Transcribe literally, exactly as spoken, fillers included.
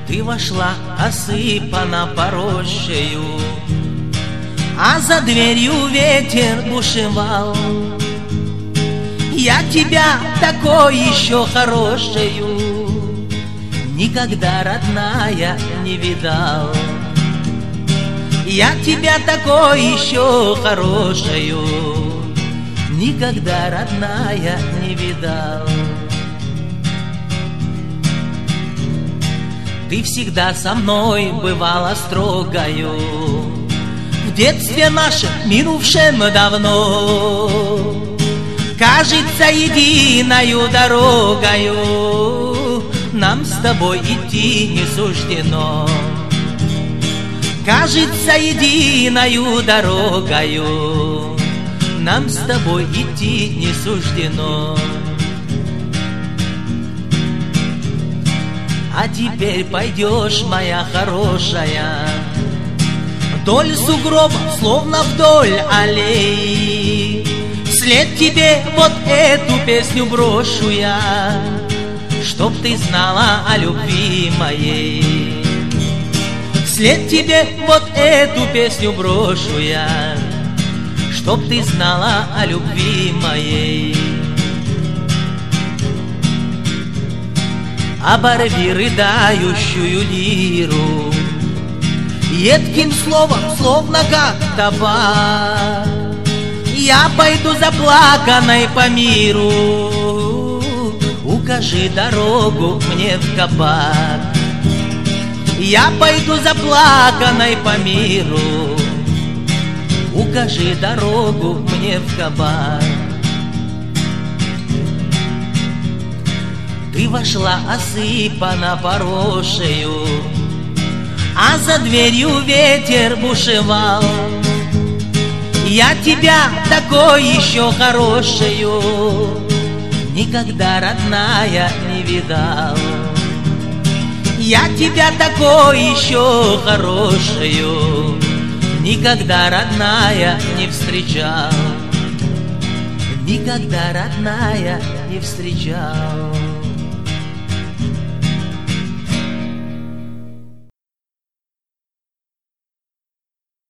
Ты вошла, осыпана поросшею, а за дверью ветер бушевал. Я тебя такой еще хорошею никогда, родная, не видал. Я тебя такой еще хорошею никогда, родная, не видал. Ты всегда со мной бывала строгою, в детстве нашем, минувшем давно. Кажется, единою дорогою нам с тобой идти не суждено. Кажется, единою дорогою нам с тобой идти не суждено. А теперь пойдешь, моя хорошая, вдоль сугроба, словно вдоль аллеи. Вслед тебе вот эту песню брошу я, чтоб ты знала о любви моей. Вслед тебе вот эту песню брошу я, чтоб ты знала о любви моей. Оборви рыдающую лиру едким словом, словно как табак. Я пойду заплаканной по миру, укажи дорогу мне в кабак. Я пойду заплаканной по миру, укажи дорогу мне в кабак. Ты вошла, осыпана поросшею, а за дверью ветер бушевал. Я тебя такой еще хорошею никогда, родная, не видал. Я тебя такой еще хорошею никогда, родная, не встречал. Никогда, родная, не встречал.